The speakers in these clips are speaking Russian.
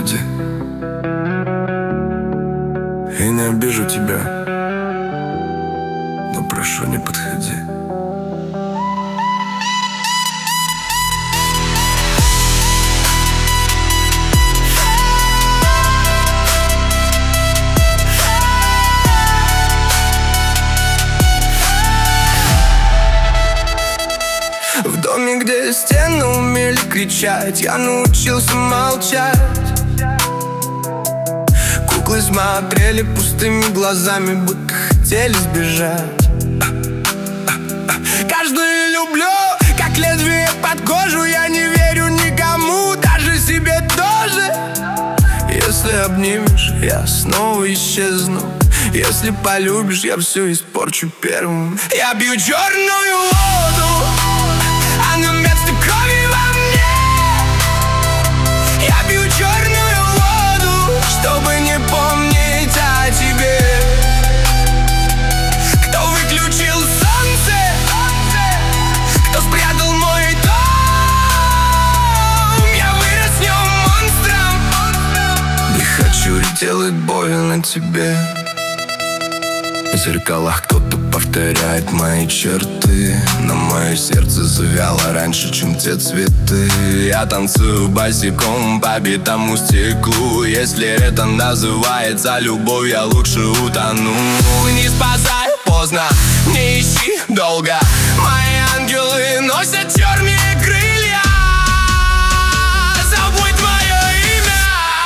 подходи. Я не обижу тебя, но прошу, не подходи. В доме, где стены умели кричать, я научился молчать. Куклы смотрели пустыми глазами, будто хотели сбежать. Каждую люблю, как лезвие под кожу. Я не верю никому, даже себе тоже. Если обнимешь, я снова исчезну. Если полюбишь, я все испорчу первым. Я пью черную воду, а на место крови во мне. Я пью черную воду, чтобы не помнить о тебе. Кто выключил солнце, кто спрятал мой дом. Я вырос в нем монстром. Не хочу делать больно тебе. В зеркалах кто-то повторяет мои черты, но мое сердце завяло раньше, чем те цветы. Я танцую босиком по битому стеклу. Если это называется любовь, я лучше утону. Не спасай поздно, не ищи долго. Мои ангелы носят черные крылья. Забудь мое имя.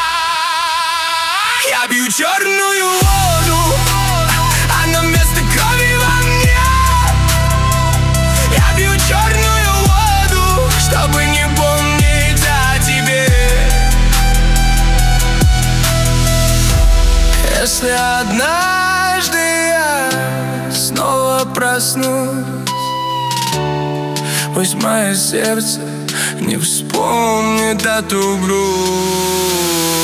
Я пью черную воду, а на место крови во мне. Я пью черную воду, чтобы не помнить о тебе. Если однажды я снова проснусь, пусть мое сердце не вспомнит эту грусть.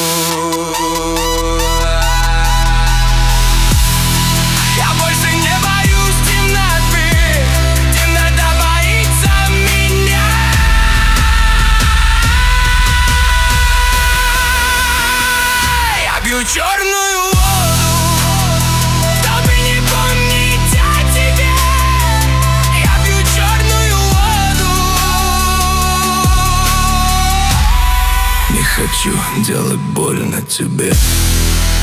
Черную воду, чтобы не помнить о тебе. Я пью черную воду. Не хочу делать больно тебе.